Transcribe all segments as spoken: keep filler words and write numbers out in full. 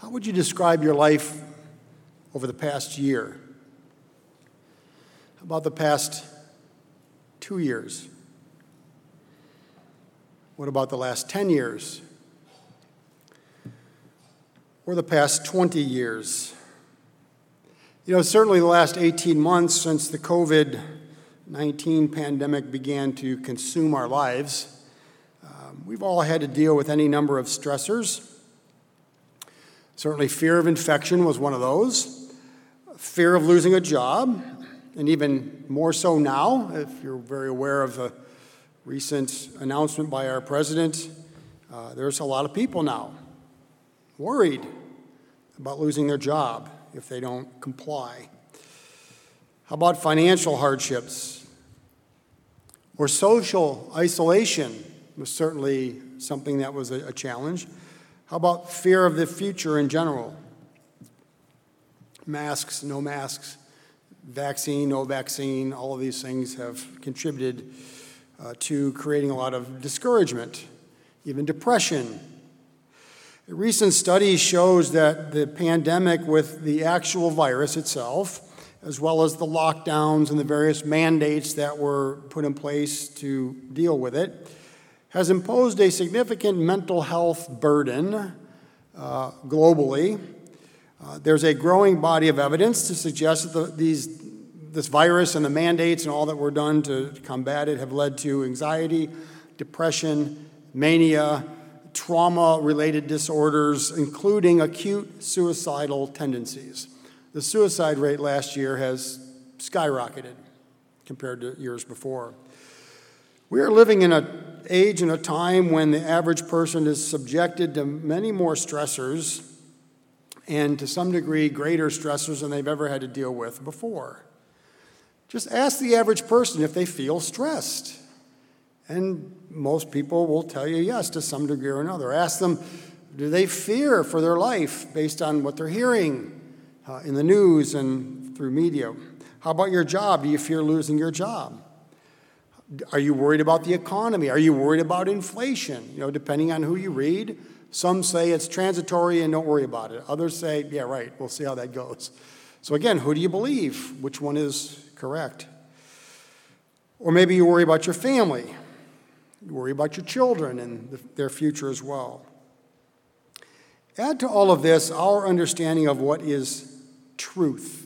How would you describe your life over the past year? How about the past two years? What about the last ten years? Or the past twenty years? You know, certainly the last eighteen months since the covid nineteen pandemic began to consume our lives, um, we've all had to deal with any number of stressors. Certainly fear of infection was one of those. Fear of losing a job, and even more so now, if you're very aware of the recent announcement by our president, uh, there's a lot of people now worried about losing their job if they don't comply. How about financial hardships? Or social isolation was certainly something that was a, a challenge. How about fear of the future in general? Masks, no masks, vaccine, no vaccine, all of these things have contributed uh, to creating a lot of discouragement, even depression. A recent study shows that the pandemic with the actual virus itself, as well as the lockdowns and the various mandates that were put in place to deal with it, has imposed a significant mental health burden uh, globally. Uh, there's a growing body of evidence to suggest that the, these, this virus and the mandates and all that were done to combat it have led to anxiety, depression, mania, trauma-related disorders, including acute suicidal tendencies. The suicide rate last year has skyrocketed compared to years before. We are living in an age and a time when the average person is subjected to many more stressors and to some degree greater stressors than they've ever had to deal with before. Just ask the average person if they feel stressed. And most people will tell you yes to some degree or another. Ask them, do they fear for their life based on what they're hearing uh, in the news and through media? How about your job? Do you fear losing your job? Are you worried about the economy? Are you worried about inflation? You know, depending on who you read, some say it's transitory and don't worry about it. Others say, yeah, right, we'll see how that goes. So again, who do you believe? Which one is correct? Or maybe you worry about your family. You worry about your children and the, their future as well. Add to all of this our understanding of what is truth.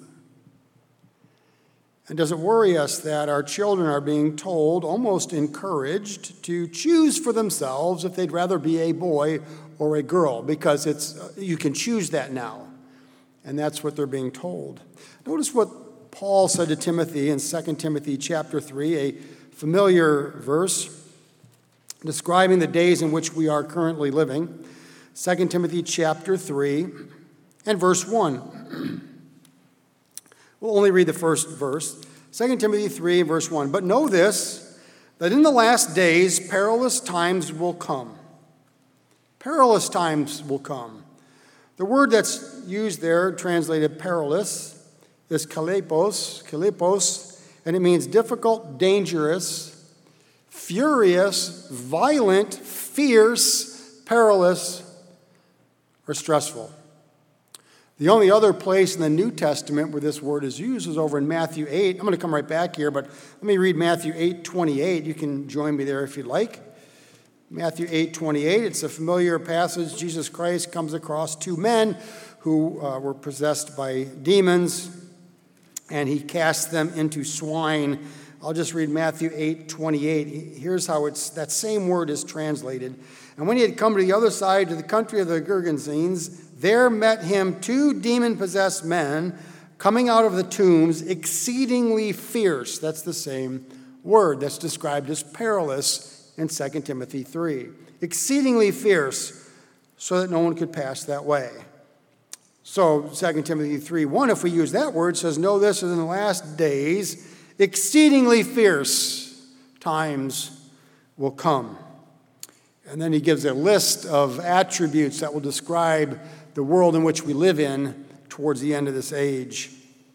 And does it worry us that our children are being told, almost encouraged, to choose for themselves if they'd rather be a boy or a girl? Because it's uh, you can choose that now. And that's what they're being told. Notice what Paul said to Timothy in Second Timothy chapter three, a familiar verse describing the days in which we are currently living. Second Timothy chapter three and verse one. We'll only read the first verse. Second Timothy three, verse one. But know this, that in the last days perilous times will come. Perilous times will come. The word that's used there, translated perilous, is kalepos, kalepos, and it means difficult, dangerous, furious, violent, fierce, perilous, or stressful. The only other place in the New Testament where this word is used is over in Matthew eight. I'm going to come right back here, but let me read Matthew eight twenty-eight. You can join me there if you'd like. Matthew eight twenty-eight, it's a familiar passage. Jesus Christ comes across two men who uh, were possessed by demons, and he casts them into swine. I'll just read Matthew eight twenty-eight. Here's how it's that same word is translated. And when he had come to the other side, to the country of the Gergesenes, there met him two demon-possessed men coming out of the tombs, exceedingly fierce. That's the same word that's described as perilous in Second Timothy three. Exceedingly fierce, so that no one could pass that way. So Second Timothy three one, if we use that word, says, know this, in the last days, exceedingly fierce times will come. And then he gives a list of attributes that will describe the world in which we live in towards the end of this age.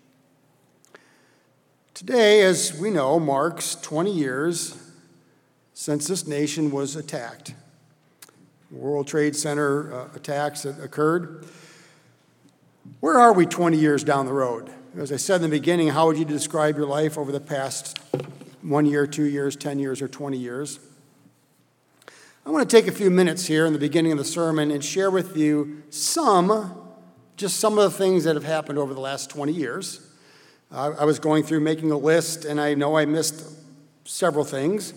Today, as we know, marks twenty years since this nation was attacked. World Trade Center uh, attacks that occurred. Where are we twenty years down the road? As I said in the beginning, how would you describe your life over the past one year, two years, ten years, or twenty years? I want to take a few minutes here in the beginning of the sermon and share with you some, just some of the things that have happened over the last twenty years. Uh, I was going through making a list, and I know I missed several things.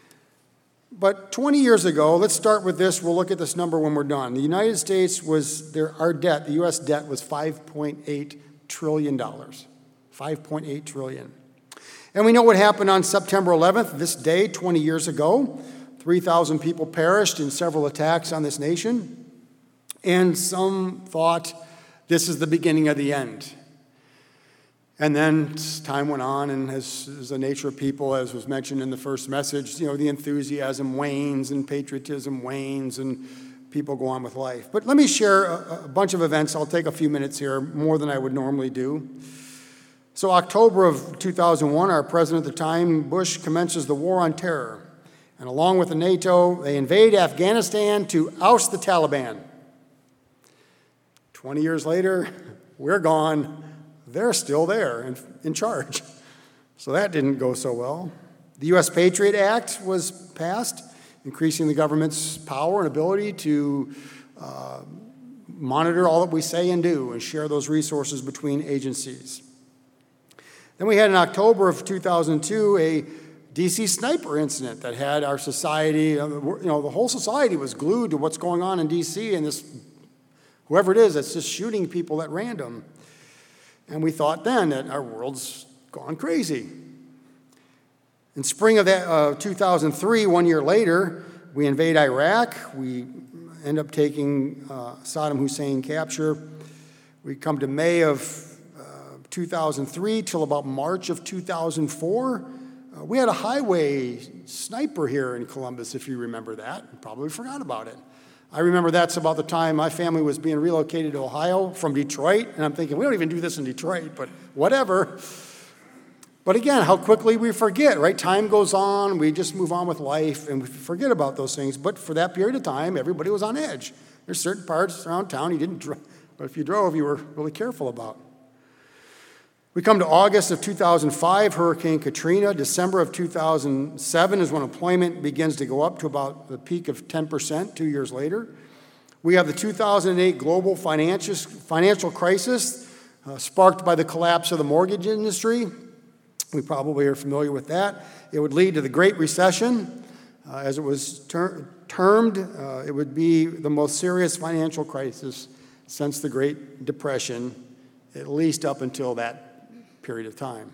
But twenty years ago, let's start with this. We'll look at this number when we're done. The United States was, there, our debt, the U S debt was five point eight trillion dollars. five point eight trillion dollars. And we know what happened on September eleventh, this day, twenty years ago. three thousand people perished in several attacks on this nation. And some thought this is the beginning of the end. And then time went on, and as, as the nature of people, as was mentioned in the first message, you know, the enthusiasm wanes and patriotism wanes, and people go on with life. But let me share a, a bunch of events. I'll take a few minutes here, more than I would normally do. So October of two thousand one, our president at the time, Bush, commences the war on terror. And along with the NATO, they invade Afghanistan to oust the Taliban. twenty years later, we're gone. They're still there and in charge. So that didn't go so well. The U S Patriot Act was passed, increasing the government's power and ability to uh, monitor all that we say and do and share those resources between agencies. Then we had in October of two thousand two a D C sniper incident that had our society, you know, the whole society was glued to what's going on in D C, and this, whoever it is, that's just shooting people at random. And we thought then that our world's gone crazy. In spring of that, uh, two thousand three, one year later, we invade Iraq. We end up taking uh, Saddam Hussein capture. We come to May of uh, two thousand three till about March of two thousand four. Uh, we had a highway sniper here in Columbus, if you remember that. You probably forgot about it. I remember that's about the time my family was being relocated to Ohio from Detroit, and I'm thinking, we don't even do this in Detroit, but whatever. But again, how quickly we forget, right? Time goes on, we just move on with life, and we forget about those things. But for that period of time, everybody was on edge. There's certain parts around town you didn't drive, but if you drove, you were really careful about. We come to August of two thousand five, Hurricane Katrina. December of two thousand seven is when employment begins to go up to about the peak of ten percent two years later. We have the two thousand eight global financial, financial crisis uh, sparked by the collapse of the mortgage industry. We probably are familiar with that. It would lead to the Great Recession. Uh, as it was ter- termed, uh, it would be the most serious financial crisis since the Great Depression, at least up until that period of time.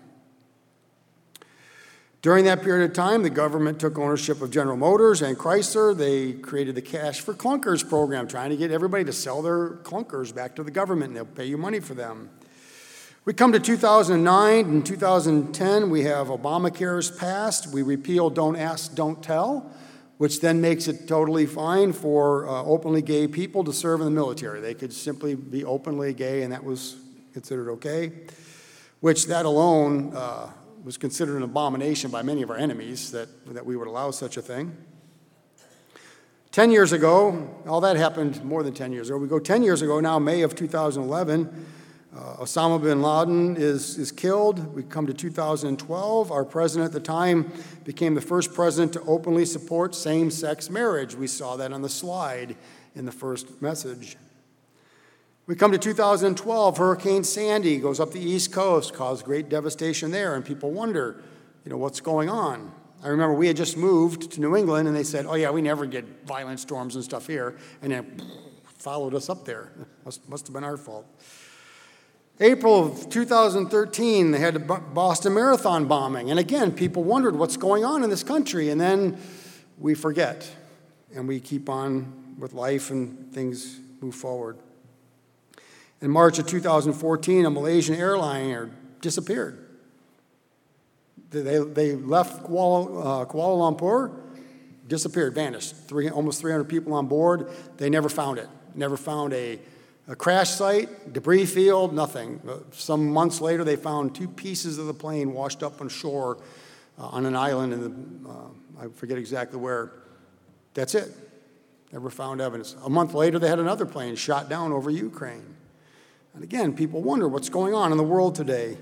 During that period of time, the government took ownership of General Motors and Chrysler. They created the Cash for Clunkers program, trying to get everybody to sell their clunkers back to the government, and they'll pay you money for them. We come to two thousand nine and two thousand ten, we have Obamacare's passed. We repeal Don't Ask, Don't Tell, which then makes it totally fine for uh, openly gay people to serve in the military. They could simply be openly gay, and that was considered okay. Which that alone uh, was considered an abomination by many of our enemies, that, that we would allow such a thing. Ten years ago, all that happened more than ten years ago. We go ten years ago now, May of two thousand eleven, uh, Osama bin Laden is, is killed. We come to two thousand twelve. Our president at the time became the first president to openly support same-sex marriage. We saw that on the slide in the first message. We come to two thousand twelve, Hurricane Sandy goes up the East Coast, caused great devastation there, and people wonder, you know, what's going on? I remember we had just moved to New England, and they said, oh yeah, we never get violent storms and stuff here, and then followed us up there. Must, must have been our fault. April of two thousand thirteen, they had the Boston Marathon bombing, and again, people wondered what's going on in this country, and then we forget, and we keep on with life, and things move forward. In March of two thousand fourteen, a Malaysian airliner disappeared. They, they left Kuala, uh, Kuala Lumpur, disappeared, vanished. Three, almost three hundred people on board. They never found it. Never found a, a crash site, debris field, nothing. Some months later, they found two pieces of the plane washed up on shore uh, on an island in the, uh, I forget exactly where. That's it. Never found evidence. A month later, they had another plane shot down over Ukraine. And again, people wonder what's going on in the world today.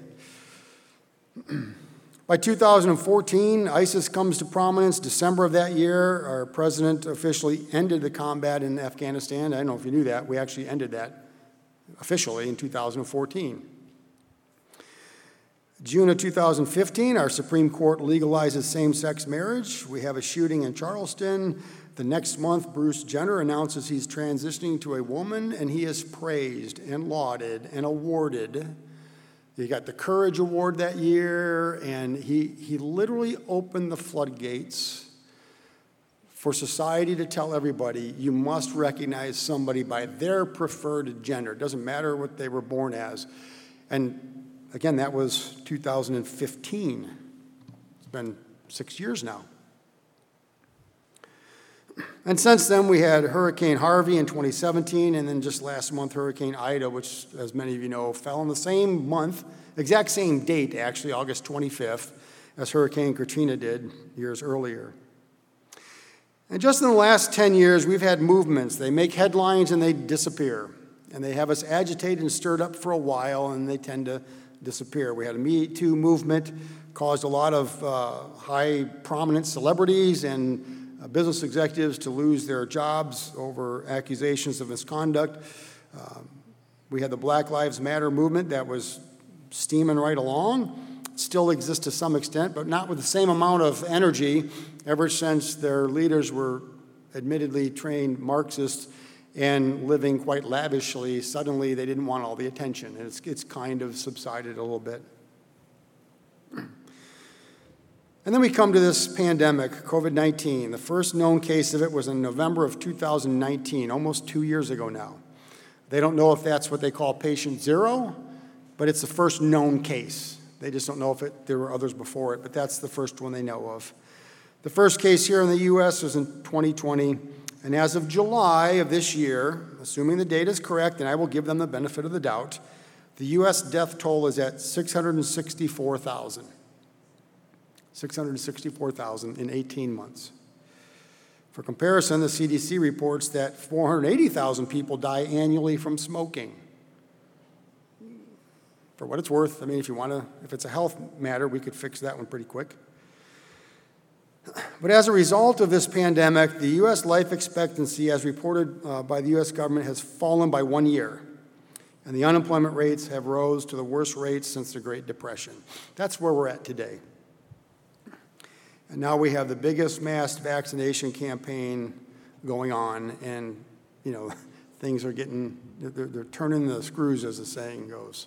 By two thousand fourteen, ISIS comes to prominence. December of that year, our president officially ended the combat in Afghanistan. I don't know if you knew that. We actually ended that officially in two thousand fourteen. June of two thousand fifteen, our Supreme Court legalizes same-sex marriage. We have a shooting in Charleston. The next month, Bruce Jenner announces he's transitioning to a woman, and he is praised and lauded and awarded. He got the Courage Award that year, and he, he literally opened the floodgates for society to tell everybody, you must recognize somebody by their preferred gender. It doesn't matter what they were born as. And again, that was two thousand fifteen. It's been six years now. And since then, we had Hurricane Harvey in twenty seventeen, and then just last month, Hurricane Ida, which, as many of you know, fell in the same month, exact same date, actually, August twenty-fifth, as Hurricane Katrina did years earlier. And just in the last ten years, we've had movements. They make headlines and they disappear. And they have us agitated and stirred up for a while, and they tend to disappear. We had a Me Too movement, caused a lot of uh, high prominent celebrities and uh, business executives to lose their jobs over accusations of misconduct. Uh, we had the Black Lives Matter movement that was steaming right along. Still exists to some extent, but not with the same amount of energy ever since their leaders were admittedly trained Marxists and living quite lavishly. Suddenly they didn't want all the attention, and it's, it's kind of subsided a little bit. And then we come to this pandemic, COVID nineteen. The first known case of it was in November of two thousand nineteen, almost two years ago now. They don't know if that's what they call patient zero, but it's the first known case. They just don't know if it, there were others before it, but that's the first one they know of. The first case here in the U S was in twenty twenty, and as of July of this year, assuming the data is correct, and I will give them the benefit of the doubt, the U S death toll is at six hundred sixty-four thousand. six hundred sixty-four thousand in eighteen months. For comparison, the C D C reports that four hundred eighty thousand people die annually from smoking. For what it's worth, I mean, if you want to, if it's a health matter, we could fix that one pretty quick. But as a result of this pandemic, the U S life expectancy, as reported uh, by the U S government, has fallen by one year. And the unemployment rates have rose to the worst rates since the Great Depression. That's where we're at today. And now we have the biggest mass vaccination campaign going on, and, you know, things are getting, they're, they're turning the screws, as the saying goes.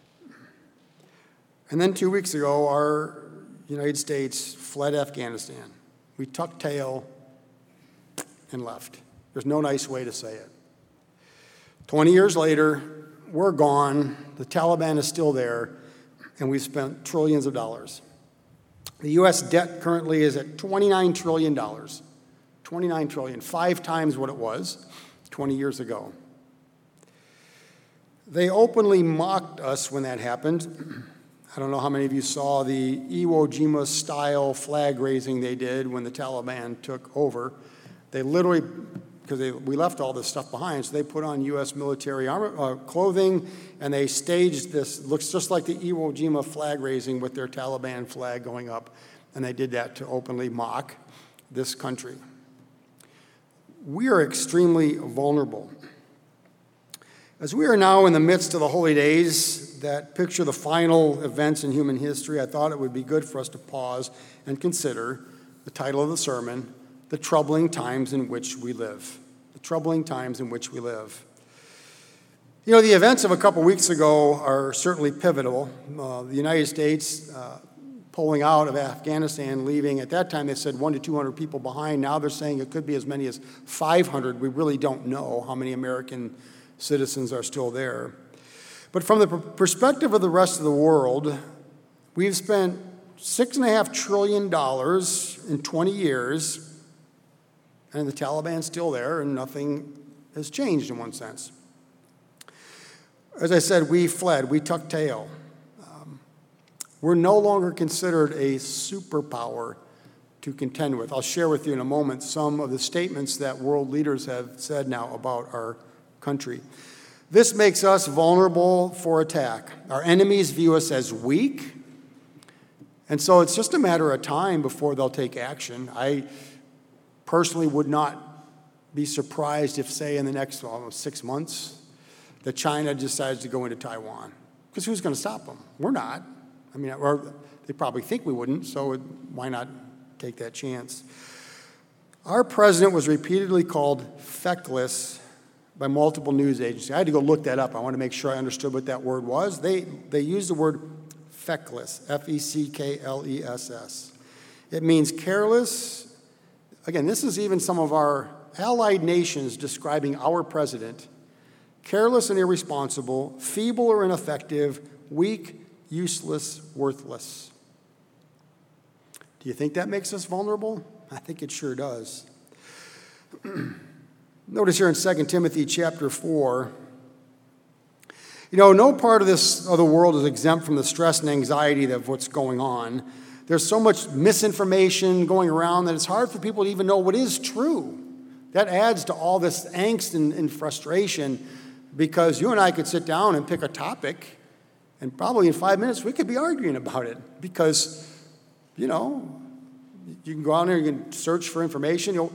And then two weeks ago, our United States fled Afghanistan. We tucked tail and left. There's no nice way to say it. twenty years later, we're gone. The Taliban is still there, and we've spent trillions of dollars. The U S debt currently is at twenty-nine trillion dollars. twenty-nine trillion dollars, five times what it was twenty years ago. They openly mocked us when that happened. I don't know how many of you saw the Iwo Jima-style flag raising they did when the Taliban took over. They literally, because they, we left all this stuff behind, so they put on U S military armor, uh, clothing, and they staged this, looks just like the Iwo Jima flag raising with their Taliban flag going up, and they did that to openly mock this country. We are extremely vulnerable. As we are now in the midst of the holy days that picture the final events in human history, I thought it would be good for us to pause and consider the title of the sermon, The Troubling Times in Which We Live. The troubling times in which we live. You know, the events of a couple weeks ago are certainly pivotal. Uh, the United States uh, pulling out of Afghanistan, leaving, at that time they said one to two hundred people behind. Now they're saying it could be as many as five hundred. We really don't know how many American citizens are still there. But from the perspective of the rest of the world, we've spent six and a half trillion dollars in twenty years, and the Taliban's still there, and nothing has changed in one sense. As I said, we fled, we tucked tail. Um, we're no longer considered a superpower to contend with. I'll share with you in a moment some of the statements that world leaders have said now about our country. This makes us vulnerable for attack. Our enemies view us as weak, and so it's just a matter of time before they'll take action. I personally would not be surprised if, say, in the next almost six months, that China decides to go into Taiwan. Because who's going to stop them? We're not. I mean, or they probably think we wouldn't, so why not take that chance? Our president was repeatedly called feckless by multiple news agencies. I had to go look that up. I want to make sure I understood what that word was. They, they used the word feckless, F E C K L E S S. It means careless. Again, this is even some of our allied nations describing our president. Careless and irresponsible, feeble or ineffective, weak, useless, worthless. Do you think that makes us vulnerable? I think it sure does. Notice here in Second Timothy chapter four, you know, no part of this other world is exempt from the stress and anxiety of what's going on. There's so much misinformation going around that it's hard for people to even know what is true. That adds to all this angst and, and frustration, because you and I could sit down and pick a topic, and probably in five minutes we could be arguing about it, because, you know, you can go out there, you can search for information. You know,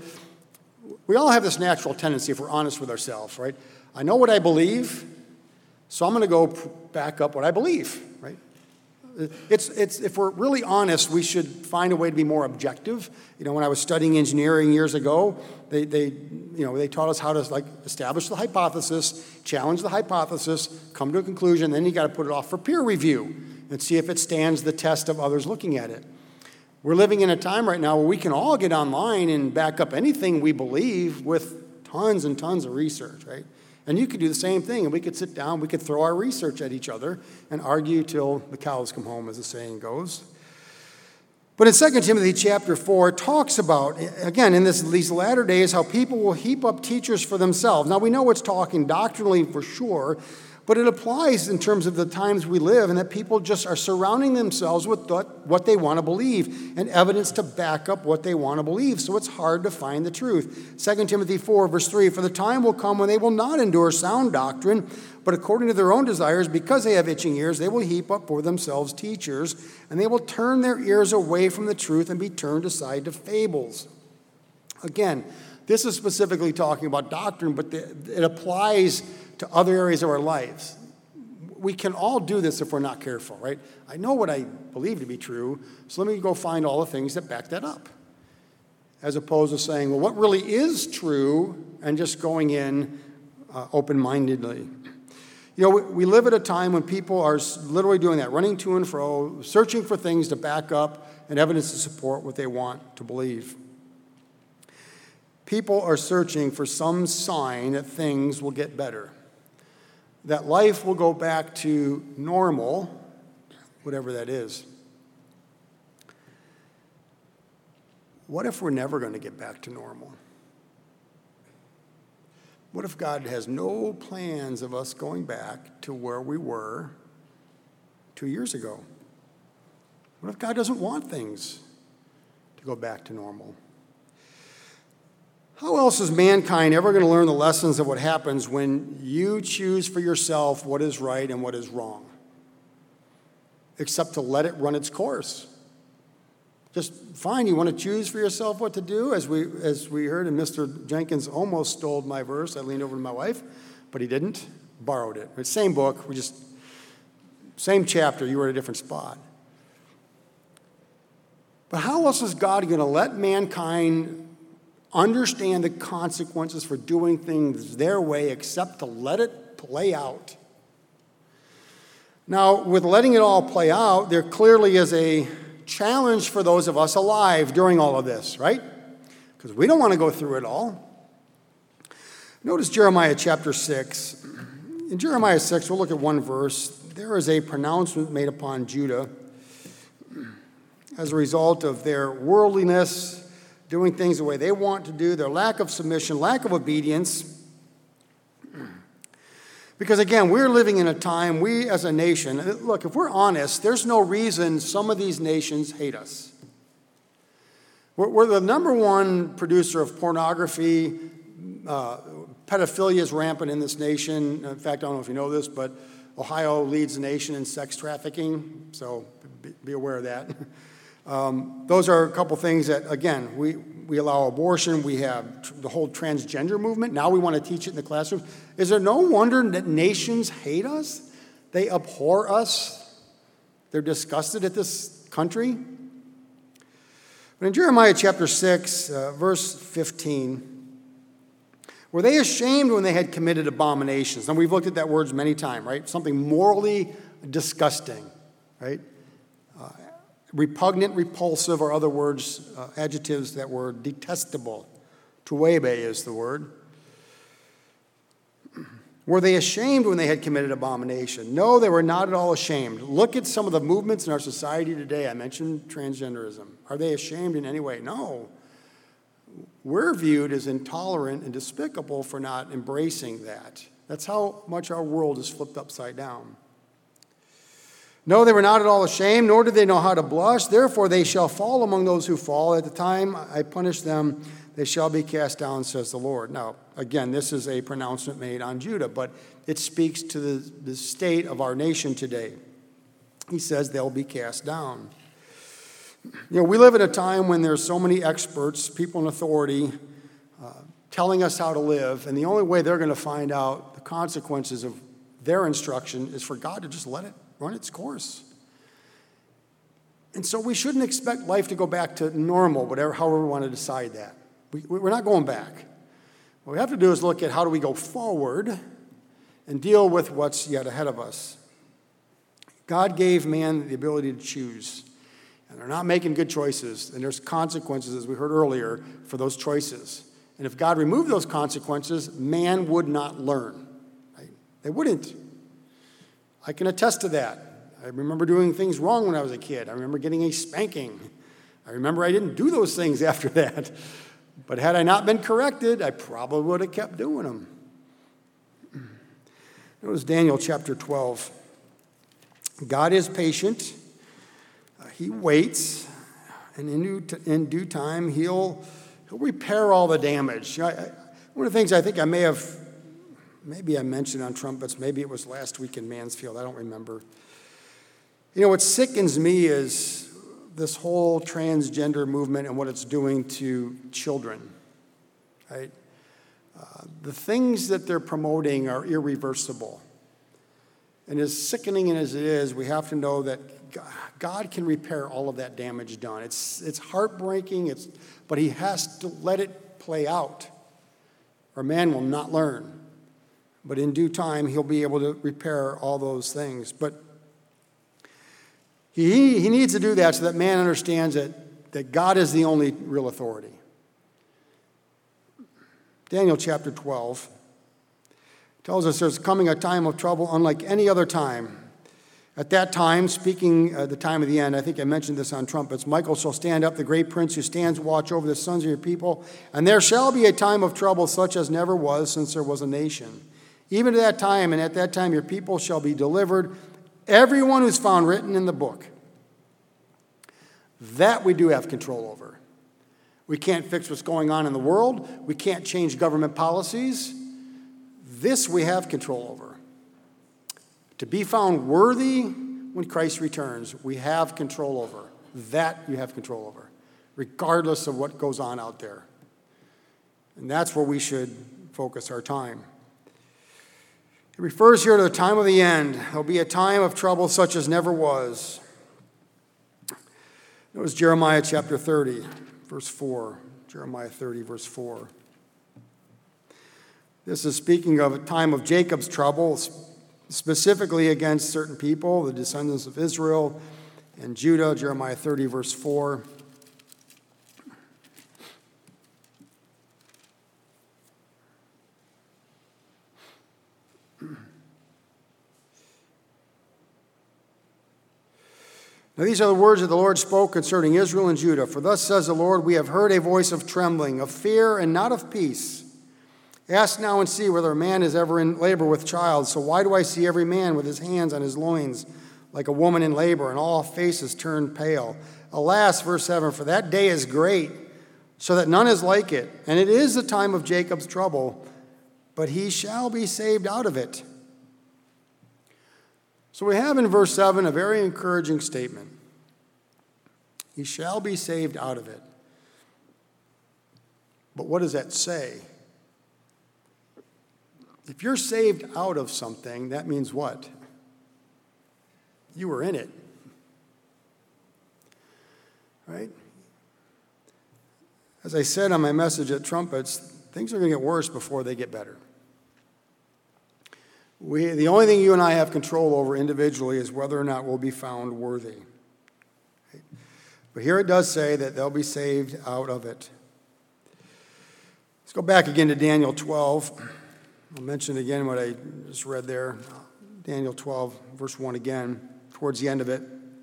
we all have this natural tendency, if we're honest with ourselves, right? I know what I believe, so I'm going to go back up what I believe, right? It's, it's, if we're really honest, we should find a way to be more objective. You know, when I was studying engineering years ago, they, they, you know, they taught us how to like establish the hypothesis, challenge the hypothesis, come to a conclusion, then you got to put it off for peer review and see if it stands the test of others looking at it. We're living in a time right now where we can all get online and back up anything we believe with tons and tons of research, right? And you could do the same thing, and we could sit down, we could throw our research at each other and argue till the cows come home, as the saying goes. But in Second Timothy chapter four, it talks about, again, in this, these latter days, how people will heap up teachers for themselves. Now, we know it's talking doctrinally for sure, but it applies in terms of the times we live, and that people just are surrounding themselves with what they want to believe and evidence to back up what they want to believe. So it's hard to find the truth. Second Timothy four, verse three, for the time will come when they will not endure sound doctrine, but according to their own desires, because they have itching ears, they will heap up for themselves teachers, and they will turn their ears away from the truth and be turned aside to fables. Again, this is specifically talking about doctrine, but the, it applies to other areas of our lives. We can all do this if we're not careful, right? I know what I believe to be true, so let me go find all the things that back that up. As opposed to saying, well, what really is true, and just going in uh, open-mindedly. You know, we, we live at a time when people are literally doing that, running to and fro, searching for things to back up and evidence to support what they want to believe. People are searching for some sign that things will get better, that life will go back to normal, whatever that is. What if we're never going to get back to normal? What if God has no plans of us going back to where we were two years ago? What if God doesn't want things to go back to normal? How else is mankind ever going to learn the lessons of what happens when you choose for yourself what is right and what is wrong? Except to let it run its course. Just fine, you want to choose for yourself what to do? As we as we heard, and Mister Jenkins almost stole my verse. I leaned over to my wife, but he didn't. Borrowed it. It's same book, we just, same chapter, you were at a different spot. But how else is God going to let mankind understand the consequences for doing things their way except to let it play out? Now, with letting it all play out, there clearly is a challenge for those of us alive during all of this, right? Because we don't want to go through it all. Notice Jeremiah chapter six. In Jeremiah six, we'll look at one verse. There is a pronouncement made upon Judah as a result of their worldliness, doing things the way they want to do, their lack of submission, lack of obedience. Because again, we're living in a time, we as a nation, look, if we're honest, there's no reason some of these nations hate us. We're, we're the number one producer of pornography, uh, pedophilia is rampant in this nation. In fact, I don't know if you know this, but Ohio leads the nation in sex trafficking, so be, be aware of that. Um, those are a couple things that, again, we, we allow abortion. We have tr- the whole transgender movement. Now we want to teach it in the classroom. Is there no wonder that nations hate us? They abhor us. They're disgusted at this country. But in Jeremiah chapter six, uh, verse fifteen, were they ashamed when they had committed abominations? And we've looked at that words many times, right? Something morally disgusting, right? Uh, repugnant, repulsive, or other words, uh, adjectives that were detestable. Tuwebe is the word. Were they ashamed when they had committed abomination? No, they were not at all ashamed. Look at some of the movements in our society today. I mentioned transgenderism. Are they ashamed in any way? No. We're viewed as intolerant and despicable for not embracing that. That's how much our world is flipped upside down. No, they were not at all ashamed, nor did they know how to blush. Therefore, they shall fall among those who fall. At the time I punish them, they shall be cast down, says the Lord. Now, again, this is a pronouncement made on Judah, but it speaks to the, the state of our nation today. He says they'll be cast down. You know, we live at a time when there's so many experts, people in authority, uh, telling us how to live, and the only way they're going to find out the consequences of their instruction is for God to just let it run its course. And so we shouldn't expect life to go back to normal, whatever, however we want to decide that. We, we're not going back. What we have to do is look at how do we go forward and deal with what's yet ahead of us. God gave man the ability to choose, and they're not making good choices, and there's consequences, as we heard earlier, for those choices. And if God removed those consequences, man would not learn. Right? They wouldn't. I can attest to that. I remember doing things wrong when I was a kid. I remember getting a spanking. I remember I didn't do those things after that. But had I not been corrected, I probably would have kept doing them. It was Daniel chapter twelve. God is patient. Uh, he waits. And in due, in due time, he'll, he'll repair all the damage. I, I, one of the things I think I may have, maybe I mentioned on trumpets, maybe it was last week in Mansfield, I don't remember. You know, what sickens me is this whole transgender movement and what it's doing to children, right? Uh, the things that they're promoting are irreversible. And as sickening as it is, we have to know that God can repair all of that damage done. It's, it's heartbreaking, it's, but he has to let it play out, or man will not learn. But in due time, he'll be able to repair all those things. But He, he needs to do that so that man understands that, that God is the only real authority. Daniel chapter twelve tells us there's coming a time of trouble unlike any other time. At that time, speaking at the time of the end, I think I mentioned this on trumpets, Michael shall stand up, the great prince who stands watch over the sons of your people, and there shall be a time of trouble such as never was since there was a nation. Even to that time, and at that time your people shall be delivered, everyone who's found written in the book. That we do have control over. We can't fix what's going on in the world. We can't change government policies. This we have control over. To be found worthy when Christ returns, we have control over. That you have control over, regardless of what goes on out there. And that's where we should focus our time. It refers here to the time of the end. There'll be a time of trouble such as never was. It was Jeremiah chapter thirty, verse four. Jeremiah thirty, verse four. This is speaking of a time of Jacob's trouble, specifically against certain people, the descendants of Israel and Judah. Jeremiah thirty, verse four. Now these are the words that the Lord spoke concerning Israel and Judah. For thus says the Lord, we have heard a voice of trembling, of fear and not of peace. Ask now and see whether a man is ever in labor with child. So why do I see every man with his hands on his loins like a woman in labor, and all faces turned pale? Alas, verse seven, for that day is great, so that none is like it. And it is the time of Jacob's trouble, but he shall be saved out of it. So we have in verse seven a very encouraging statement. He shall be saved out of it. But what does that say? If you're saved out of something, that means what? You were in it. Right? As I said on my message at Trumpets, things are going to get worse before they get better. We, the only thing you and I have control over individually is whether or not we'll be found worthy. Right? But here it does say that they'll be saved out of it. Let's go back again to Daniel twelve. I'll mention again what I just read there. Daniel twelve, verse one again, towards the end of it.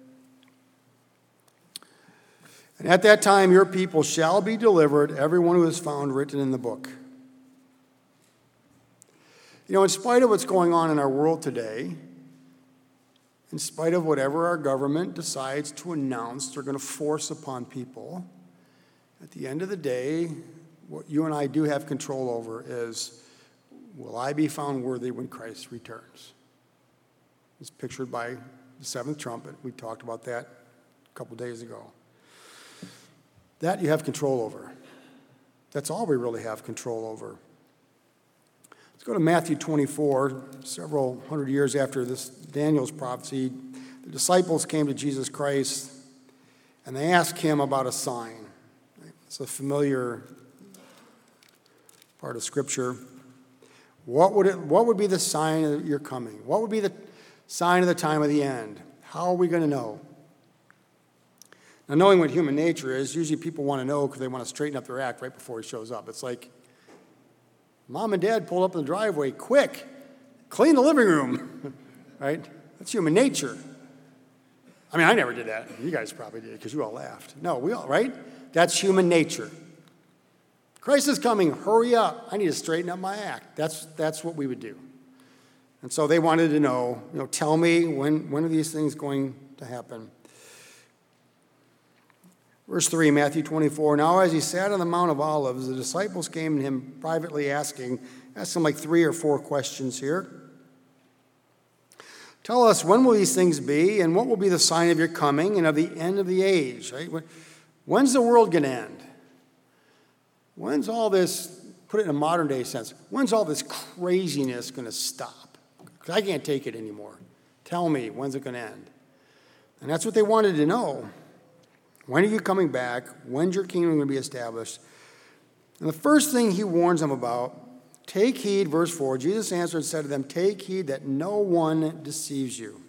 And at that time your people shall be delivered, everyone who is found written in the book. You know, in spite of what's going on in our world today, in spite of whatever our government decides to announce they're going to force upon people, at the end of the day, what you and I do have control over is, will I be found worthy when Christ returns? It's pictured by the seventh trumpet. We talked about that a couple days ago. That you have control over. That's all we really have control over. Let's go to Matthew twenty-four. Several hundred years after this Daniel's prophecy, the disciples came to Jesus Christ, and they asked him about a sign. It's a familiar part of Scripture. What would it, what would be the sign of your coming? What would be the sign of the time of the end? How are we going to know? Now, knowing what human nature is, usually people want to know because they want to straighten up their act right before he shows up. It's like, Mom and Dad pulled up in the driveway, quick, clean the living room, right? That's human nature. I mean, I never did that. You guys probably did because you all laughed. No, we all, right? That's human nature. Christ is coming, hurry up. I need to straighten up my act. That's, that's what we would do. And so they wanted to know, you know, tell me, when, when are these things going to happen? Verse three, Matthew twenty-four, now as he sat on the Mount of Olives, the disciples came to him privately asking, asked him like three or four questions here. Tell us, when will these things be, and what will be the sign of your coming and of the end of the age? Right? When's the world going to end? When's all this, put it in a modern day sense, when's all this craziness going to stop? Because I can't take it anymore. Tell me, when's it going to end? And that's what they wanted to know. When are you coming back? When's your kingdom going to be established? And the first thing he warns them about, take heed, verse four, Jesus answered and said to them, take heed that no one deceives you.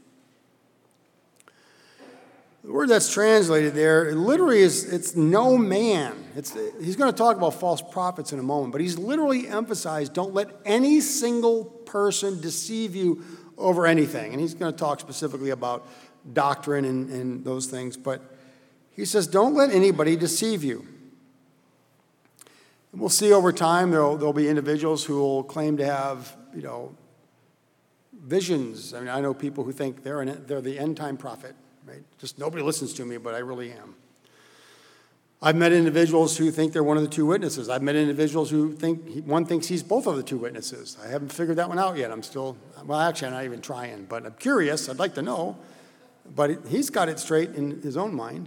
The word that's translated there, it literally is, it's no man. It's, he's going to talk about false prophets in a moment, but he's literally emphasized, don't let any single person deceive you over anything. And he's going to talk specifically about doctrine and, and those things, but he says, don't let anybody deceive you. And we'll see over time there'll, there'll be individuals who will claim to have, you know, visions. I mean, I know people who think they're, an, they're the end-time prophet, right? Just nobody listens to me, but I really am. I've met individuals who think they're one of the two witnesses. I've met individuals who think, he, one thinks he's both of the two witnesses. I haven't figured that one out yet. I'm still, well, actually, I'm not even trying, but I'm curious. I'd like to know. But he's got it straight in his own mind.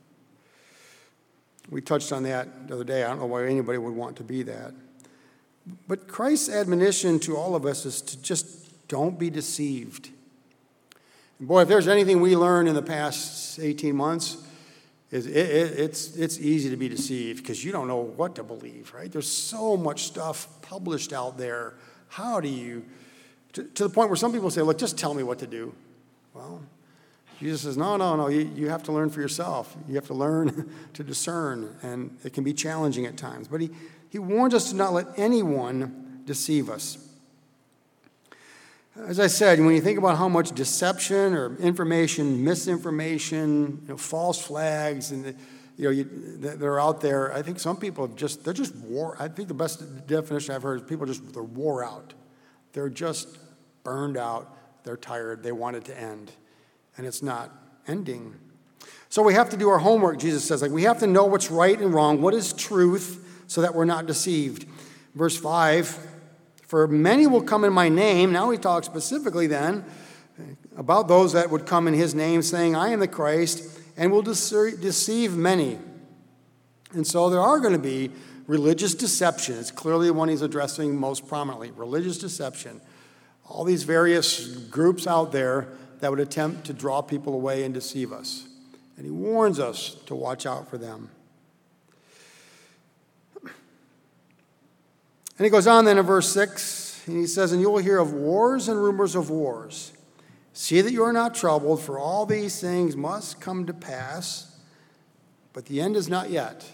We touched on that the other day. I don't know why anybody would want to be that. But Christ's admonition to all of us is to just don't be deceived. And boy, if there's anything we learned in the past eighteen months, is it, it, it's, it's easy to be deceived because you don't know what to believe, right? There's so much stuff published out there. How do you, to, to the point where some people say, look, just tell me what to do. Well, Jesus says, no, no, no, you, you have to learn for yourself. You have to learn to discern, and it can be challenging at times. But he, he warns us to not let anyone deceive us. As I said, when you think about how much deception or information, misinformation, you know, false flags, and you know, you, they're out there, I think some people have just, they're just wore, I think the best definition I've heard is people just, they're wore out. They're just burned out. They're tired. They want it to end. And it's not ending. So we have to do our homework, Jesus says. Like, we have to know what's right and wrong, what is truth, so that we're not deceived. Verse five, For many will come in my name. Now he talks specifically then about those that would come in his name, saying, I am the Christ, and will deceive many. And so there are going to be religious deception. It's clearly the one he's addressing most prominently, religious deception. All these various groups out there that would attempt to draw people away and deceive us. And he warns us to watch out for them. And he goes on then in verse six, and he says, and you will hear of wars and rumors of wars. See that you are not troubled, for all these things must come to pass, but the end is not yet.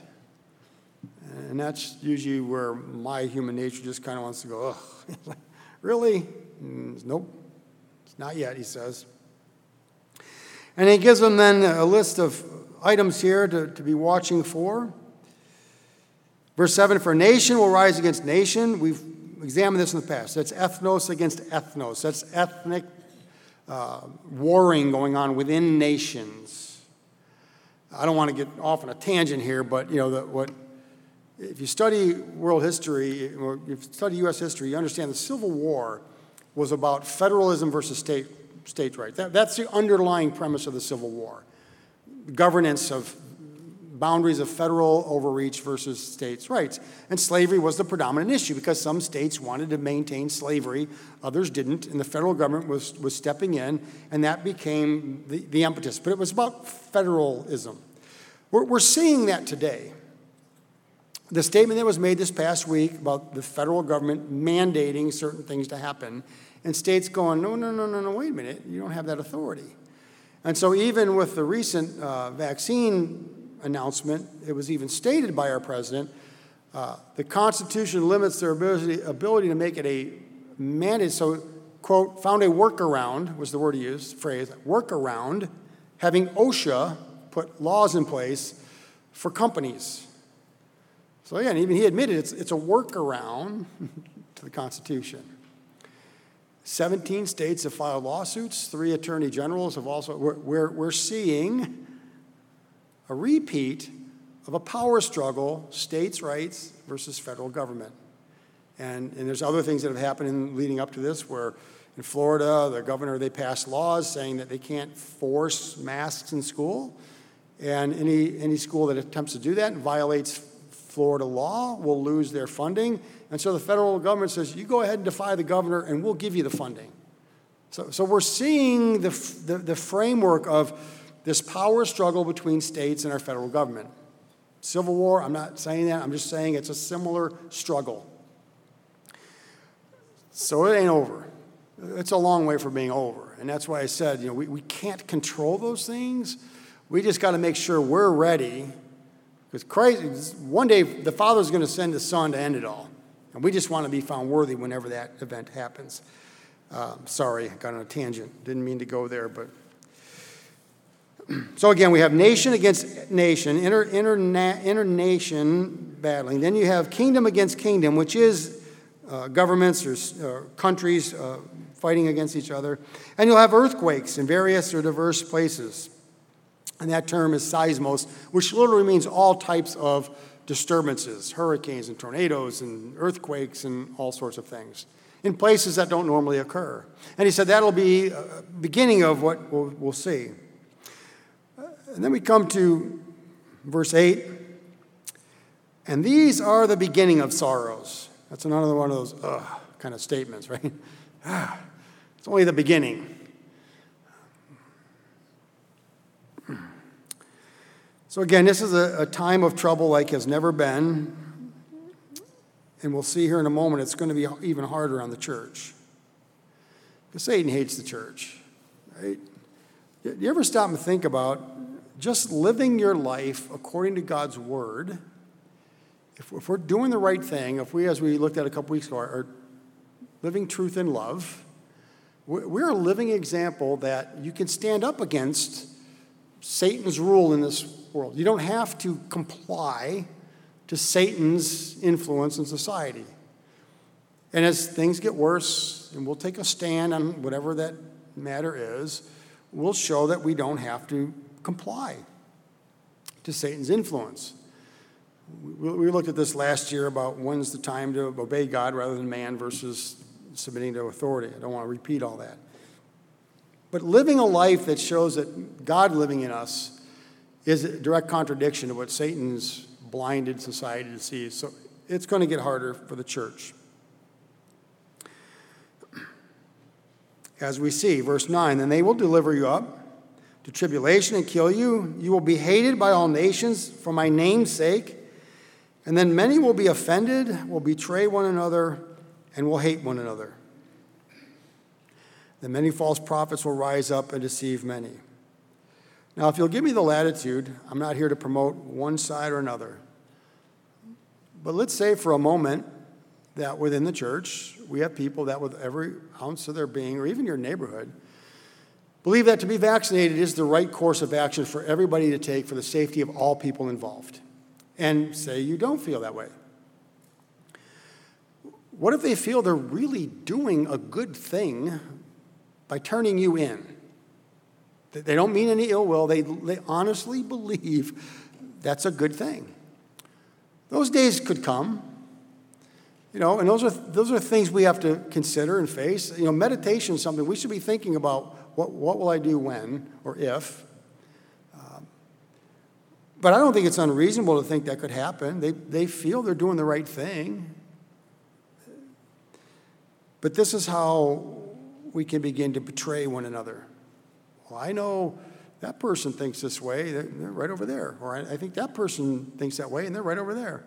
And that's usually where my human nature just kind of wants to go, ugh, really? Mm, nope, it's not yet, he says. And he gives them then a list of items here to, to be watching for. Verse seven, for nation will rise against nation. We've examined this in the past. That's ethnos against ethnos. That's ethnic uh, warring going on within nations. I don't want to get off on a tangent here, but you know the, what if you study world history, or if you study U S history, you understand the Civil War was about federalism versus state state rights. That, that's the underlying premise of the Civil War. Governance of boundaries of federal overreach versus states' rights. And slavery was the predominant issue because some states wanted to maintain slavery, others didn't, and the federal government was, was stepping in, and that became the, the impetus. But it was about federalism. We're, we're seeing that today. The statement that was made this past week about the federal government mandating certain things to happen, and states going, no, no, no, no, no, wait a minute, you don't have that authority. And so even with the recent uh, vaccine announcement, it was even stated by our president, uh, the Constitution limits their ability, ability to make it a mandate. So, quote, found a workaround, was the word he used, phrase, workaround, having OSHA put laws in place for companies. So again, even he admitted it's, it's a workaround to the Constitution. seventeen states have filed lawsuits. Three attorney generals have also, we're, we're, we're seeing a repeat of a power struggle, states' rights versus federal government. And, and there's other things that have happened in leading up to this where in Florida, the governor, they passed laws saying that they can't force masks in school. And any, any school that attempts to do that and violates Florida law will lose their funding. And so the federal government says, you go ahead and defy the governor and we'll give you the funding. So, so we're seeing the, the, the framework of this power struggle between states and our federal government. Civil War, I'm not saying that. I'm just saying it's a similar struggle. So it ain't over. It's a long way from being over. And that's why I said, you know, we, we can't control those things. We just got to make sure we're ready. Because Christ, one day the Father's going to send the Son to end it all. And we just want to be found worthy whenever that event happens. Uh, sorry, I got on a tangent. Didn't mean to go there, but... So again, we have nation against nation, inter, interna, internation battling. Then you have kingdom against kingdom, which is uh, governments or uh, countries uh, fighting against each other. And you'll have earthquakes in various or diverse places. And that term is seismos, which literally means all types of disturbances, hurricanes and tornadoes and earthquakes and all sorts of things in places that don't normally occur. And he said that'll be a beginning of what we'll, we'll see. And then we come to verse eight. And these are the beginning of sorrows. That's another one of those ugh kind of statements, right? Ah, it's only the beginning. So again, this is a, a time of trouble like has never been. And we'll see here in a moment, it's going to be even harder on the church. Because Satan hates the church, right? Do you ever stop and think about just living your life according to God's word? If, if we're doing the right thing, if we, as we looked at a couple weeks ago, are, are living truth in love, we're a living example that you can stand up against Satan's rule in this world. You don't have to comply to Satan's influence in society. And as things get worse, and we'll take a stand on whatever that matter is, we'll show that we don't have to comply to Satan's influence. We, we looked at this last year about when's the time to obey God rather than man versus submitting to authority. I don't want to repeat all that. But living a life that shows that God living in us is a direct contradiction to what Satan's blinded society to see. So it's going to get harder for the church. As we see, verse nine, then they will deliver you up to tribulation and kill you. You will be hated by all nations for my name's sake. And then many will be offended, will betray one another, and will hate one another. Then many false prophets will rise up and deceive many. Now, if you'll give me the latitude, I'm not here to promote one side or another. But let's say for a moment that within the church, we have people that with every ounce of their being, or even your neighborhood, believe that to be vaccinated is the right course of action for everybody to take for the safety of all people involved. And say you don't feel that way. What if they feel they're really doing a good thing by turning you in? They don't mean any ill will. They, they honestly believe that's a good thing. Those days could come. You know, and those are those are things we have to consider and face. You know, meditation is something we should be thinking about. What what will I do when or if? Um, but I don't think it's unreasonable to think that could happen. They they feel they're doing the right thing. But this is how we can begin to betray one another. Well, I know that person thinks this way. They're, they're right over there. Or I, I think that person thinks that way, and they're right over there.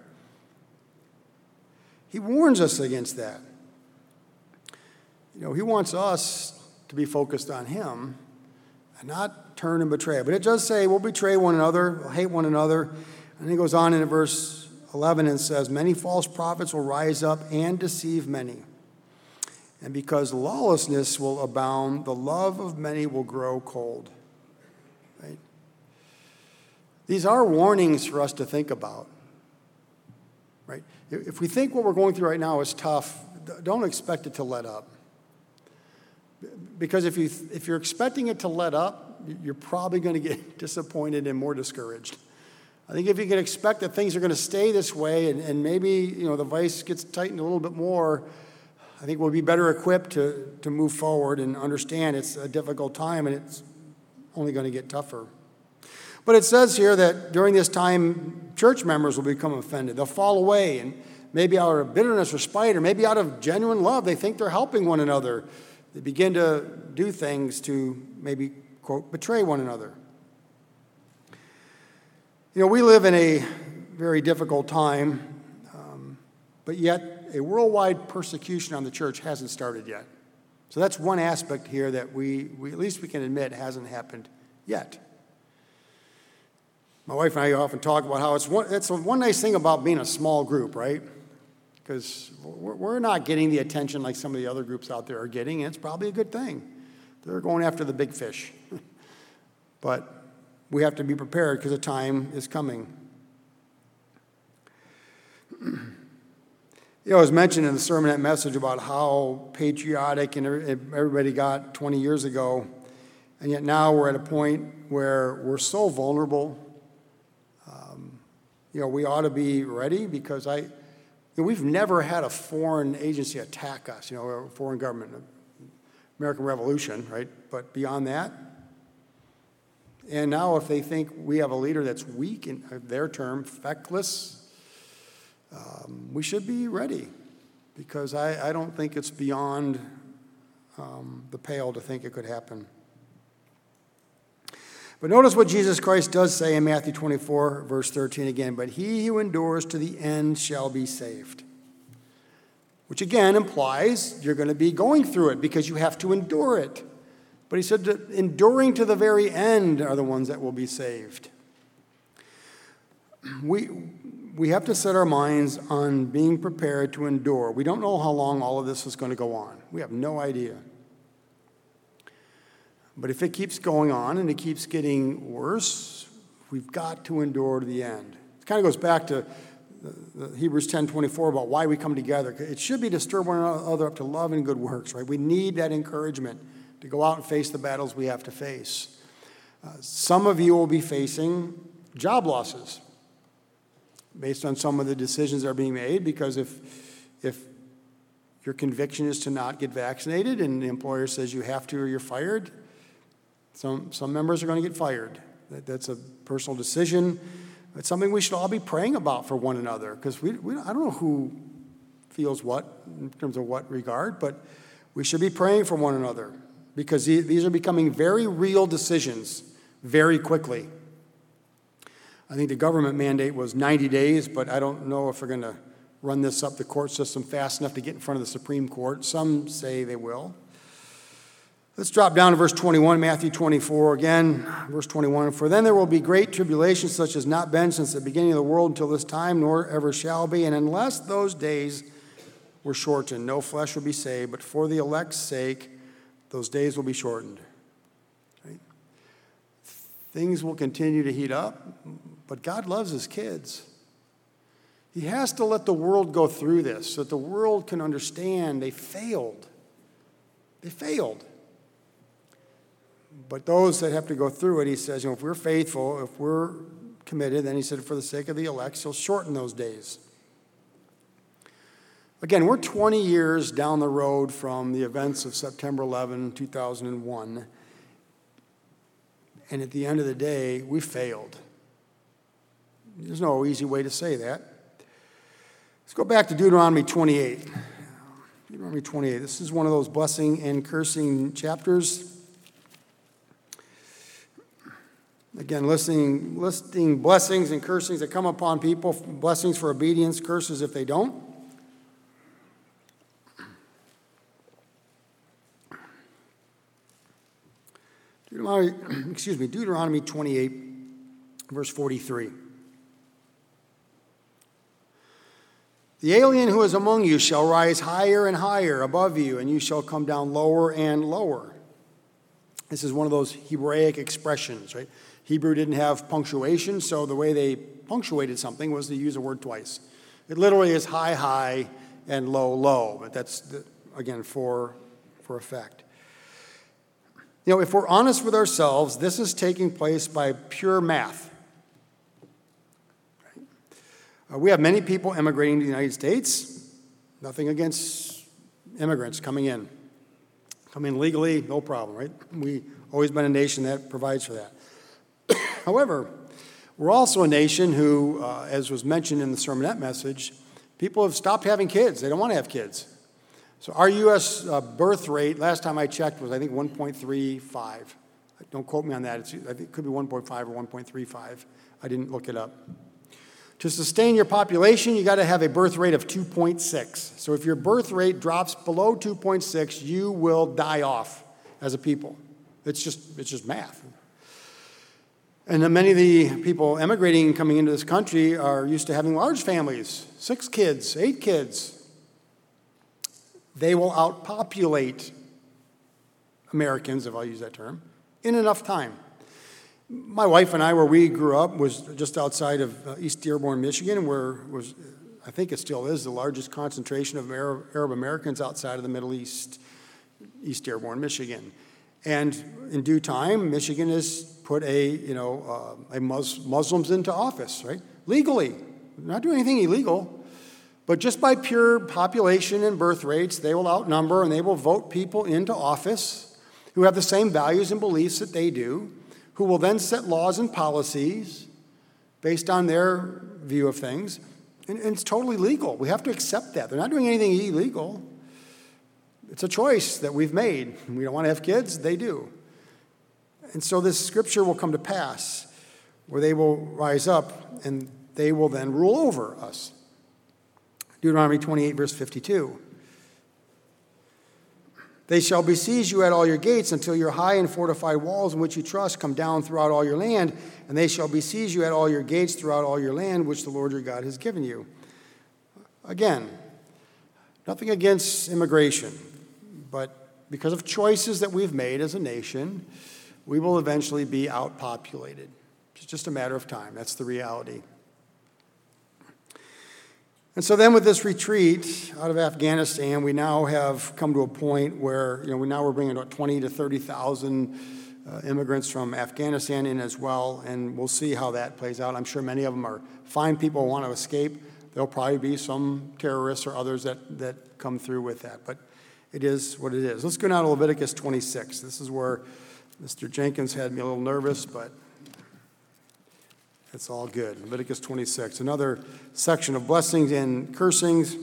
He warns us against that. You know, he wants us to be focused on him and not turn and betray. But it does say we'll betray one another, we'll hate one another. And he goes on in verse eleven and says, many false prophets will rise up and deceive many. And because lawlessness will abound, the love of many will grow cold. Right? These are warnings for us to think about. Right? If we think what we're going through right now is tough, don't expect it to let up. Because if, you, if you're expecting it to let up, you're probably going to get disappointed and more discouraged. I think if you can expect that things are going to stay this way and, and maybe you know the vice gets tightened a little bit more, I think we'll be better equipped to, to move forward and understand it's a difficult time and it's only going to get tougher. But it says here that during this time, church members will become offended. They'll fall away, and maybe out of bitterness or spite, or maybe out of genuine love, they think they're helping one another. They begin to do things to maybe, quote, betray one another. You know, we live in a very difficult time, um, but yet a worldwide persecution on the church hasn't started yet. So that's one aspect here that we, we at least we can admit hasn't happened yet. My wife and I often talk about how it's one, it's one nice thing about being a small group, right? Because we're, we're not getting the attention like some of the other groups out there are getting, and it's probably a good thing. They're going after the big fish. But we have to be prepared because the time is coming. You know, it was mentioned in the sermonette message about how patriotic and everybody got twenty years ago, and yet now we're at a point where we're so vulnerable. Um, you know, we ought to be ready because I, you know, we've never had a foreign agency attack us, you know, a foreign government, American Revolution, right? But beyond that, and now if they think we have a leader that's weak, in their term, feckless, Um, we should be ready because I, I don't think it's beyond um, the pale to think it could happen. But notice what Jesus Christ does say in Matthew twenty-four, verse thirteen again, but he who endures to the end shall be saved. Which again implies you're going to be going through it because you have to endure it. But he said that enduring to the very end are the ones that will be saved. We... We have to set our minds on being prepared to endure. We don't know how long all of this is going to go on. We have no idea. But if it keeps going on and it keeps getting worse, we've got to endure to the end. It kind of goes back to the, the Hebrews ten twenty-four about why we come together. It should be to stir one another up to love and good works, right? We need that encouragement to go out and face the battles we have to face. Uh, some of you will be facing job losses. based on some of the decisions that are being made, because if if your conviction is to not get vaccinated and the employer says you have to or you're fired, some, some members are going to get fired. That, that's a personal decision. It's something we should all be praying about for one another, because we, we, I don't know who feels what in terms of what regard, but we should be praying for one another, because these are becoming very real decisions very quickly. I think the government mandate was ninety days, but I don't know if we're going to run this up the court system fast enough to get in front of the Supreme Court. Some say they will. Let's drop down to verse twenty-one, Matthew twenty-four again, verse twenty-one. For then there will be great tribulation, such as not been since the beginning of the world until this time, nor ever shall be. And unless those days were shortened, no flesh will be saved, but for the elect's sake, those days will be shortened. Right? Things will continue to heat up, but God loves his kids. He has to let the world go through this so that the world can understand they failed. They failed. But those that have to go through it, he says, you know, if we're faithful, if we're committed, then he said, for the sake of the elect, he'll shorten those days. Again, we're twenty years down the road from the events of September eleventh, two thousand one. And at the end of the day, we failed. There's no easy way to say that. Let's go back to Deuteronomy twenty-eight. Deuteronomy twenty-eight. This is one of those blessing and cursing chapters. Again, listing, listing blessings and cursings that come upon people, blessings for obedience, curses if they don't. Deuteronomy, excuse me, Deuteronomy twenty-eight, verse forty-three. The alien who is among you shall rise higher and higher above you, and you shall come down lower and lower. This is one of those Hebraic expressions, right? Hebrew didn't have punctuation, so the way they punctuated something was to use a word twice. It literally is high, high, and low, low, but that's, the, again, for, for effect. You know, if we're honest with ourselves, this is taking place by pure math. Uh, we have many people immigrating to the United States. Nothing against immigrants coming in. Come in legally, no problem, right? We've always been a nation that provides for that. However, we're also a nation who, uh, as was mentioned in the sermonette message, people have stopped having kids. They don't want to have kids. So our U S uh, birth rate, last time I checked, was I think one point three five. Don't quote me on that. It's, I think it could be one point five or one point three five. I didn't look it up. To sustain your population, you got to have a birth rate of two point six. So if your birth rate drops below two point six, you will die off as a people. It's just, it's just math. And then many of the people emigrating coming into this country are used to having large families, six kids, eight kids. They will outpopulate Americans, if I'll use that term, in enough time. My wife and I, where we grew up, was just outside of uh, East Dearborn, Michigan, where was, I think it still is, the largest concentration of Arab, Arab Americans outside of the Middle East, East Dearborn, Michigan. And in due time, Michigan has put a, you know, uh, a Mus- Muslims into office, right? Legally, not doing anything illegal, but just by pure population and birth rates, they will outnumber and they will vote people into office who have the same values and beliefs that they do, who will then set laws and policies based on their view of things. And, and it's totally legal. We have to accept that. They're not doing anything illegal. It's a choice that we've made. We don't want to have kids. They do. And so this scripture will come to pass where they will rise up and they will then rule over us. Deuteronomy twenty-eight, verse fifty-two. They shall besiege you at all your gates until your high and fortified walls in which you trust come down throughout all your land, and they shall besiege you at all your gates throughout all your land, which the Lord your God has given you. Again, nothing against immigration, but because of choices that we've made as a nation, we will eventually be outpopulated. It's just a matter of time. That's the reality. And so then with this retreat out of Afghanistan, we now have come to a point where, you know, we now we're bringing about twenty to thirty thousand uh, immigrants from Afghanistan in as well, and we'll see how that plays out. I'm sure many of them are fine people who want to escape. There'll probably be some terrorists or others that, that come through with that, but it is what it is. Let's go now to Leviticus twenty-six. This is where Mister Jenkins had me a little nervous, but it's all good. Leviticus twenty-six, another section of blessings and cursings.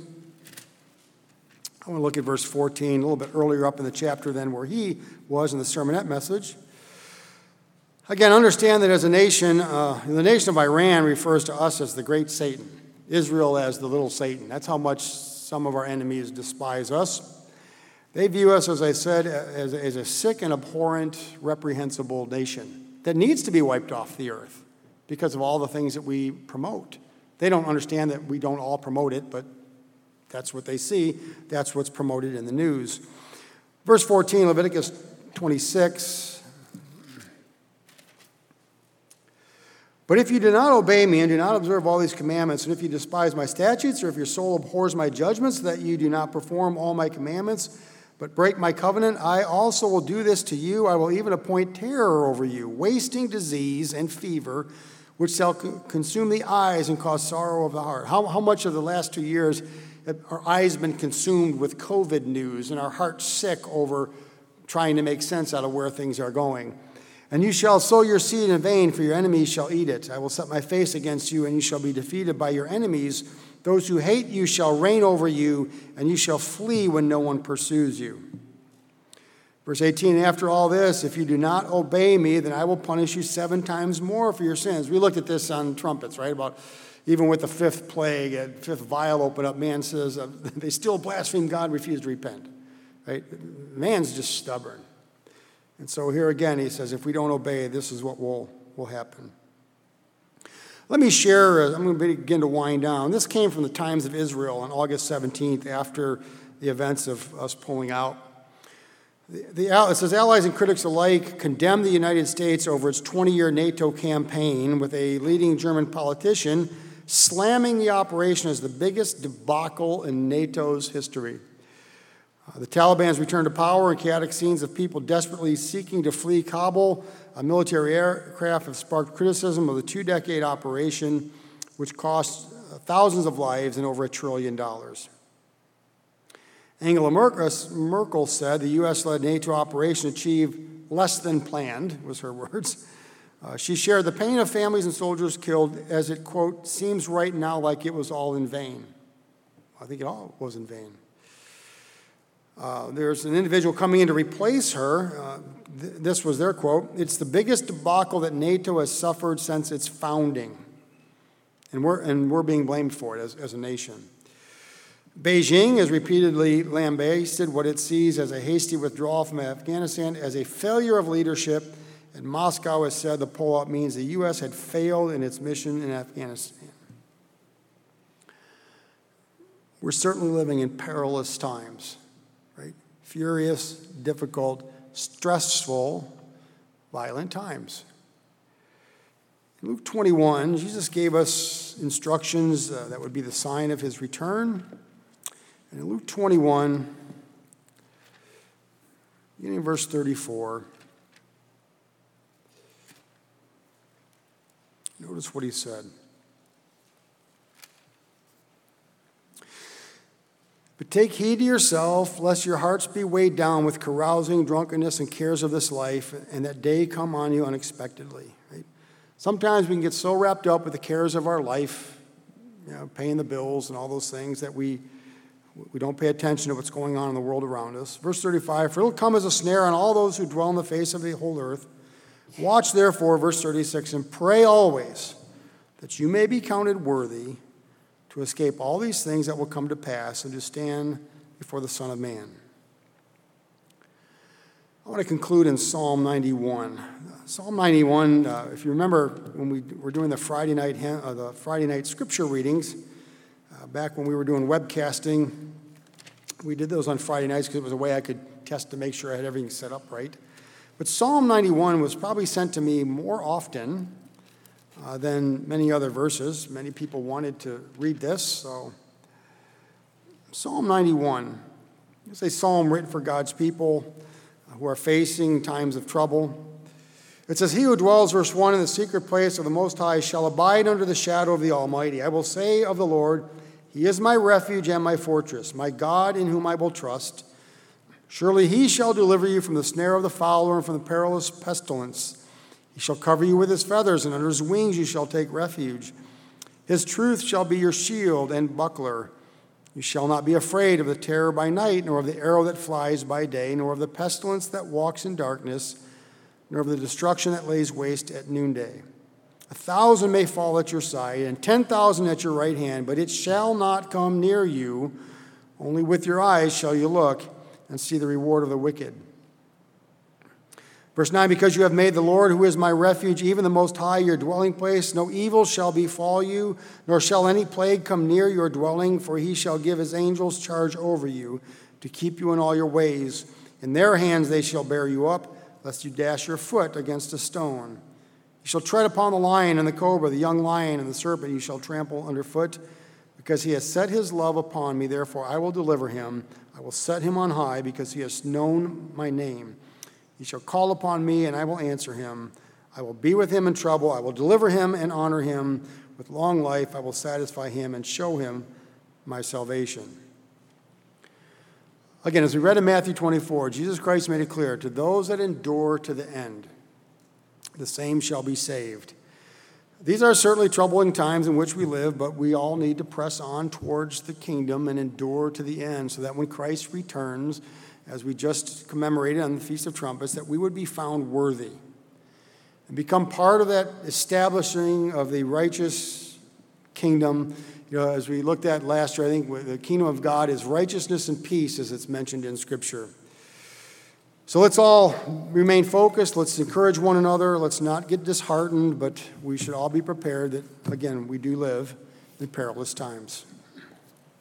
I want to look at verse fourteen, a little bit earlier up in the chapter than where he was in the sermonette message. Again, understand that as a nation, uh, the nation of Iran refers to us as the great Satan, Israel as the little Satan. That's how much some of our enemies despise us. They view us, as I said, as, as a sick and abhorrent, reprehensible nation that needs to be wiped off the earth because of all the things that we promote. They don't understand that we don't all promote it, but that's what they see. That's what's promoted in the news. Verse fourteen, Leviticus twenty-six. But if you do not obey me and do not observe all these commandments, and if you despise my statutes, or if your soul abhors my judgments, that you do not perform all my commandments, but break my covenant, I also will do this to you. I will even appoint terror over you, wasting disease and fever, which shall consume the eyes and cause sorrow of the heart. How, how much of the last two years have our eyes been consumed with COVID news and our hearts sick over trying to make sense out of where things are going? And you shall sow your seed in vain, for your enemies shall eat it. I will set my face against you, and you shall be defeated by your enemies. Those who hate you shall reign over you, and you shall flee when no one pursues you. Verse eighteen, after all this, if you do not obey me, then I will punish you seven times more for your sins. We looked at this on trumpets, right? About even with the fifth plague, a fifth vial open up, man says, uh, they still blaspheme God, refuse to repent. Right? Man's just stubborn. And so here again, he says, if we don't obey, this is what will, will happen. Let me share, I'm going to begin to wind down. This came from the Times of Israel on August seventeenth after the events of us pulling out. The, the, it says, allies and critics alike condemned the United States over its twenty-year NATO campaign, with a leading German politician slamming the operation as the biggest debacle in NATO's history. Uh, the Taliban's return to power and chaotic scenes of people desperately seeking to flee Kabul, a military aircraft, have sparked criticism of the two-decade operation, which cost uh, thousands of lives and over a trillion dollars. Angela Merkel said the U S-led NATO operation achieved less than planned, was her words. Uh, she shared the pain of families and soldiers killed as it, quote, seems right now like it was all in vain. I think it all was in vain. Uh, there's an individual coming in to replace her. Uh, th- this was their quote. It's the biggest debacle that NATO has suffered since its founding. And we're, and we're being blamed for it as, as a nation. Beijing has repeatedly lambasted what it sees as a hasty withdrawal from Afghanistan as a failure of leadership, and Moscow has said the pullout means the U S had failed in its mission in Afghanistan. We're certainly living in perilous times. Right? Furious, difficult, stressful, violent times. In Luke twenty-one, Jesus gave us instructions uh, that would be the sign of his return. And in Luke twenty-one, beginning in verse thirty-four, notice what he said. But take heed to yourself, lest your hearts be weighed down with carousing, drunkenness, and cares of this life, and that day come on you unexpectedly. Right? Sometimes we can get so wrapped up with the cares of our life, you know, paying the bills and all those things, that we, we don't pay attention to what's going on in the world around us. Verse thirty-five, for it will come as a snare on all those who dwell on the face of the whole earth. Watch therefore, verse thirty-six, and pray always that you may be counted worthy to escape all these things that will come to pass and to stand before the Son of Man. I want to conclude in Psalm ninety-one. Psalm ninety-one, uh, if you remember when we were doing the Friday night uh, the Friday night scripture readings, uh, back when we were doing webcasting, we did those on Friday nights because it was a way I could test to make sure I had everything set up right. But Psalm ninety-one was probably sent to me more often Uh, than many other verses. Many people wanted to read this. So, Psalm ninety-one. It's a psalm written for God's people who are facing times of trouble. It says, he who dwells, verse one, in the secret place of the Most High shall abide under the shadow of the Almighty. I will say of the Lord, he is my refuge and my fortress, my God in whom I will trust. Surely he shall deliver you from the snare of the fowler and from the perilous pestilence. He shall cover you with his feathers, and under his wings you shall take refuge. His truth shall be your shield and buckler. You shall not be afraid of the terror by night, nor of the arrow that flies by day, nor of the pestilence that walks in darkness, nor of the destruction that lays waste at noonday. A thousand may fall at your side, and ten thousand at your right hand, but it shall not come near you. Only with your eyes shall you look and see the reward of the wicked. Verse nine, because you have made the Lord, who is my refuge, even the Most High, your dwelling place, no evil shall befall you, nor shall any plague come near your dwelling, for he shall give his angels charge over you to keep you in all your ways. In their hands they shall bear you up, lest you dash your foot against a stone. You shall tread upon the lion and the cobra, the young lion and the serpent you shall trample underfoot. Because he has set his love upon me, therefore I will deliver him. I will set him on high, because he has known my name. He shall call upon me, and I will answer him. I will be with him in trouble. I will deliver him and honor him. With long life I will satisfy him and show him my salvation. Again, as we read in Matthew twenty-four, Jesus Christ made it clear, to those that endure to the end, the same shall be saved. These are certainly troubling times in which we live, but we all need to press on towards the kingdom and endure to the end, so that when Christ returns, as we just commemorated on the Feast of Trumpets, that we would be found worthy and become part of that establishing of the righteous kingdom. You know, as we looked at last year, I think the kingdom of God is righteousness and peace, as it's mentioned in Scripture. So let's all remain focused. Let's encourage one another. Let's not get disheartened, but we should all be prepared that, again, we do live in perilous times.